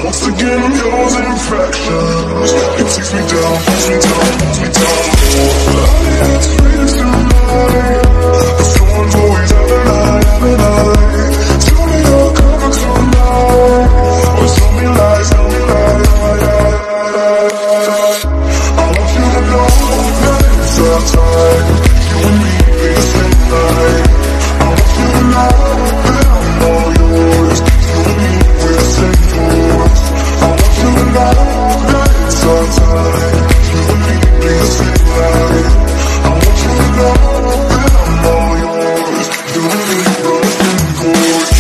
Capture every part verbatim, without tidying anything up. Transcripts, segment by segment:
Once again I'm yours in fractions. It takes me down, pulls me down, pulls me down. I didn't treat it tonight, but someone's always having I, having I. Tell me you're coming tonight, or tell me lies, tell me lies. I want you to know that it's our time. You and me be the same night. I want you to know that I'm all yours. You and me, we're the same force. I want you to know that it's our time. You and me be the same night. I want you to know that I'm all yours. You and me, we're the same force.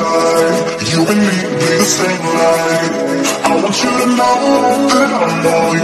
You and me be the same light. I want you to know that I'm all